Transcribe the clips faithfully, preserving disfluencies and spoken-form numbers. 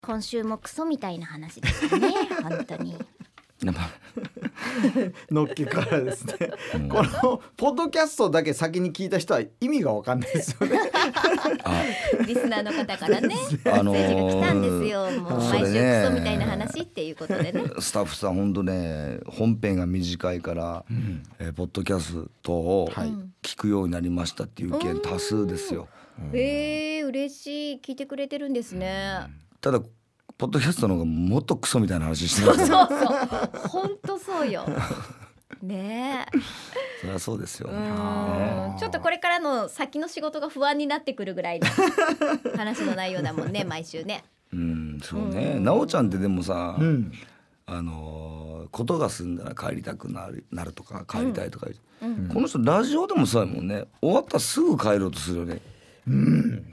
今週もクソみたいな話でしたね本当にのっけからですね、うん、このポッドキャストだけ先に聞いた人は意味が分かんないですよねリスナーの方からねあのー、メッセージが来たんですよ。もう毎週クソみたいな話っていうことでね、 スタッフさん本当ね本編が短いから、うんえー、ポッドキャストを聞くようになりましたっていう意見多数ですよ。 うん、えー、嬉しい。聞いてくれてるんですね。 ただポッドキャストの方がもっとクソみたいな話してます。 そうそうそう本当そうよねえそりゃそうですよ、ね、 ちょっとこれからの先の仕事が不安になってくるぐらいの話の内容だもんね毎週ね。 うんそうね。なおちゃんってでもさ、うん、あのことが済んだら帰りたくなる、なるとか帰りたいとか、うんうん、この人ラジオでもそうやもんね。終わったらすぐ帰ろうとするよね。 うん、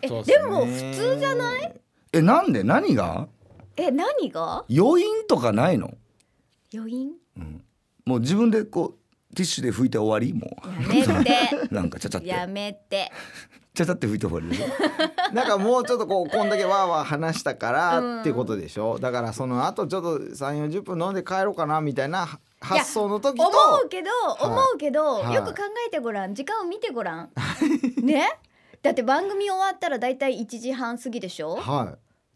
えでも普通じゃない？ えなんで何が？ え何が？ 余韻とかないの？ 余韻？ うん、もう自分でこうティッシュで拭いて終わり？もうやめてなんかちゃちゃってやめてちゃちゃって拭いて終わりでしょなんかもうちょっとこうこんだけわーわー話したからっていうことでしょ、うん、だからその後ちょっとさんじゅうよんじゅっぷん飲んで帰ろうかなみたいな発想の時と思うけど思うけど、はい、よく考えてごらん、時間を見てごらんね。だって番組終わったらだいたいいちじはん過ぎでしょ、はい、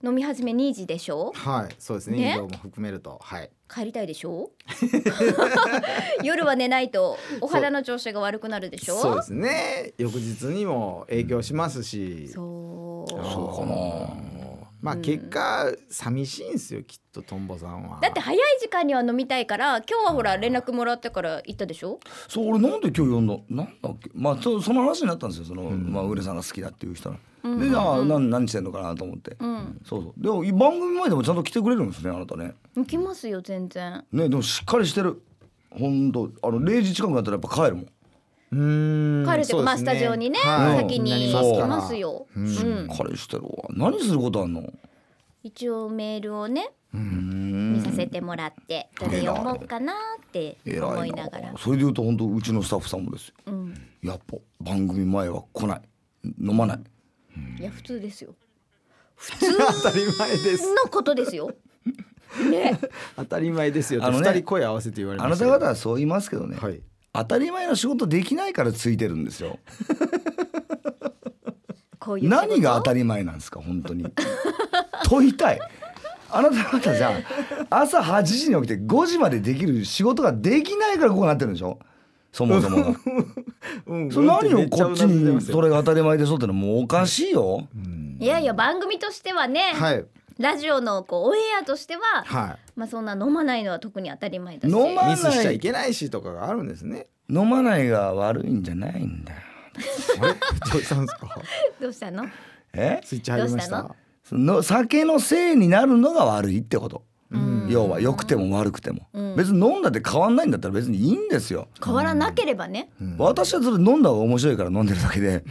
飲み始めにじでしょ。 はいそうですね、ね移動も含めると、はい、 帰りたいでしょ夜は寝ないとお肌の調子が悪くなるでしょ。 そ, そうですね。翌日にも影響しますし、 そうそうかな。 まあ結果、うん、寂しいんですよきっとトンボさんは。 だって早い時間には飲みたいから今日はほら連絡もらってから行ったでしょ。 そう俺なんで今日呼んだなんだっけ、まあその話になったんですよその、うんまあ、ウレさんが好きだっていう人の、うんうんうん、であ何何してんのかなと思って、うん、そうそうでも番組前でもちゃんと来てくれるんですねあなたね。 来ますよ全然ね。でもしっかりしてる本当あのれいじ近くなったらやっぱ帰るもん。 うーん帰るっていうか、まあ、スタジオにね、はい、先に来ますよ。 うん、しっかりしてるわ。何することあんの？ 一応メールをね見させてもらってどれ読もうかなって思いながら。 それでいうと本当うちのスタッフさんもですよ、うん、やっぱ番組前は来ない飲まない、 うん、いや普通ですよ普通当たり前ですのことですよね、 当たり前ですよってふたり声合わせて言われました。 あなた方はそう言いますけどね、はい、当たり前の仕事できないからついてるんですよこういう何が当たり前なんですか本当に問いたい。あなた方じゃ朝はちじに起きてごじまでできる仕事ができないからこうなってるんでしょそもそもが、うん、そ何をこっちにそれが当たり前でしょってのもうおかしいよ、うん、 いやいや番組としてはね、はい、ラジオのこうオンエアとしては、はい、まあ、そんな飲まないのは特に当たり前だし飲まないミスしちゃいけないしとかがあるんですね。 飲まないが悪いんじゃないんだよあれどうしたんですかどうしたのえスイッチ入りました。 の酒のせいになるのが悪いってこと、うん、要は良くても悪くても、うん、別に飲んだって変わんないんだったら別にいいんですよ。 変わらなければね、 うん、私はそれ飲んだ方が面白いから飲んでるだけで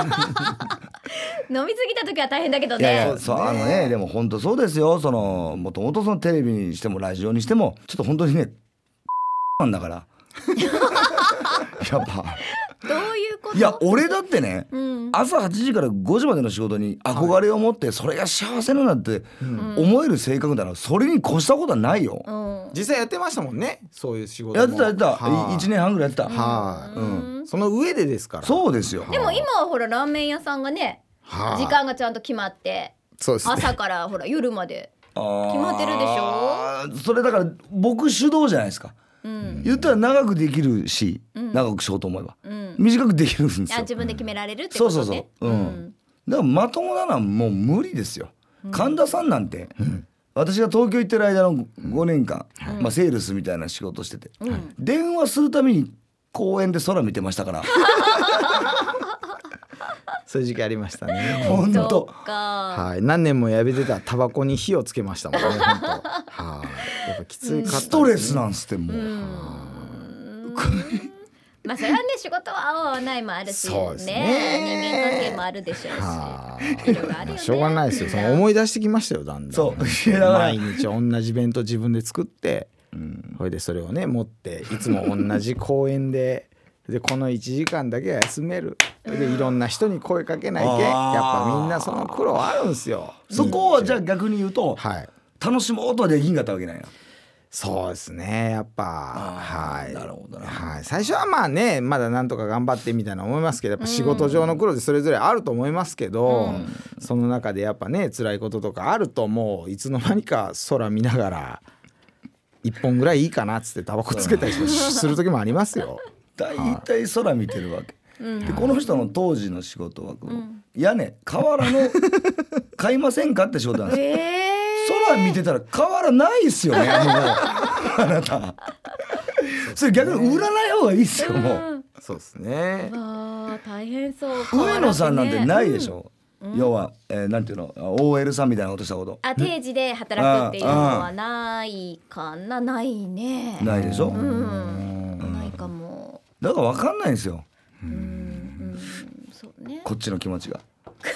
飲みすぎた時は大変だけどね。 いやいやそうあのねでも本当そうですよ。そのもともとそのテレビにしてもラジオにしてもちょっと本当にねなんだからやっぱどういうこと？ いや俺だってね、うん、朝はちじからごじまでの仕事に憧れを持ってそれが幸せになって思える性格ならそれに越したことはないよ、うん、 実際やってましたもんねそういう仕事も。 やってたやってたいちねんはんぐらいやってた、 はうん、その上でですから。 そうですよ。 でも今はほらラーメン屋さんがね時間がちゃんと決まってそうです、ね、朝からほら夜まで決まってるでしょ。 それだから僕主導じゃないですか、うん、言ったら長くできるし、うん、長くしようと思えば、うん、短くできるんですよ。 あ自分で決められるってことね。 そうそうそう、うんうん、だからまともなのはもう無理ですよ、うん、神田さんなんて、うん、私が東京行ってる間のごねんかん、うんまあ、セールスみたいな仕事してて、うん、電話するために公園で空見てましたからそういう時期ありましたね本当はい、何年もやめてたタバコに火をつけましたもんね本当はい、やっぱきつかったですね。 ストレスなんすってもう、うんまあそれはね仕事は合う合わないもあるし、ね、ね人間関係もあるでしょうしいろいろあるよね。 しょうがないですよ。その思い出してきましたよだんだん。そう毎日同じ弁当自分で作って、うん、それでそれをね持っていつも同じ公園ででこのいちじかんだけは休めるでいろんな人に声かけないけやっぱみんなその苦労あるんですよ。 そこはじゃあ逆に言うと、 はい、 楽しもうとはできんかったわけなんや。 そうですねやっぱはいなるほどな、 はい、最初はまあねまだなんとか頑張ってみたいな思いますけどやっぱ仕事上の苦労でそれぞれあると思いますけど、うん、その中でやっぱね辛いこととかあるともういつの間にか空見ながら一本ぐらいいいかなっつってタバコつけたりする時もありますよ。 大体空見てるわけ、うん、でこの人の当時の仕事は、うん、屋根瓦の買いませんかって仕事なんですよ、えー空見てたら瓦ないっすよねもうあなたそれ逆に売らない方がいいっすよ、うん、もうそうですね。 あ大変そう。 上野さんなんてないでしょ、うん、要は、えー、なんていうの オーエル さんみたいなことしたこと。 あ定時で働くっていうのはないかな。ないね。 ないでしょ、うんうん、ないかも。 だから分かんないんですよ、 うんうん、そうね、 こっちの気持ちが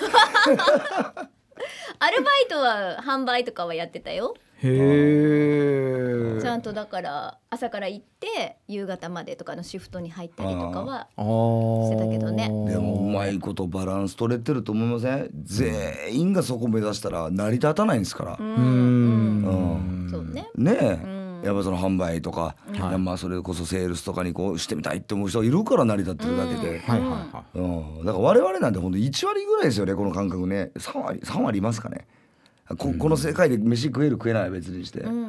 アルバイトは販売とかはやってたよ。 へちゃんとだから朝から行って夕方までとかのシフトに入ったりとかはしてたけどね。 でもうまいことバランス取れてると思いません？全員がそこ目指したら成り立たないんですから。うん、うんうん、そうね。 ねえ、うん、やっぱその販売とか、はい、まあそれこそセールスとかにこうしてみたいって思う人いるから成り立ってるだけで、うんはいはいはいうん、だから我々なんて本当いち割ぐらいですよねこの感覚ね。さん割さん割いますかね。こ, この世界で飯食える食えないは別にして、うんうん、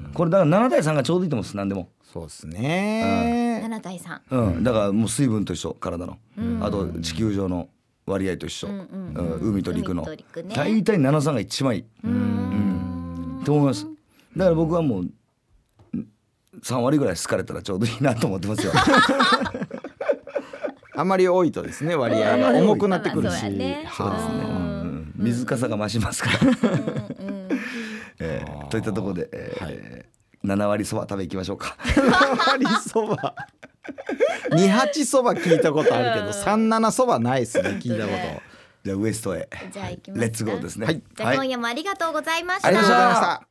これだからなな対さんがちょうどいいと思うんです何でも。 そうですね、 うん、なな対さん、 うん、だからもう水分と一緒体の、うん、あと地球上の割合と一緒、うんうんうんうん、海と陸の陸、ね、大体ななさんが一番いい、うんうん、と思います。だから僕はもうさん割ぐらい好かれたらちょうどいいなと思ってますよあまり多いとですね割合が重くなってくるし、そうですね、 水かさが増しますからうん、えー、といったところで、えーはい、なな割そば食べ行きましょうかなな割そばにはちそば聞いたことあるけどさんじゅうななそばないですね聞いたこと。 じゃあウエストへじゃあ行きますか。 レッツゴーですね、 はい、じゃあ今夜もありがとうございました、 はい、ありがとうございました。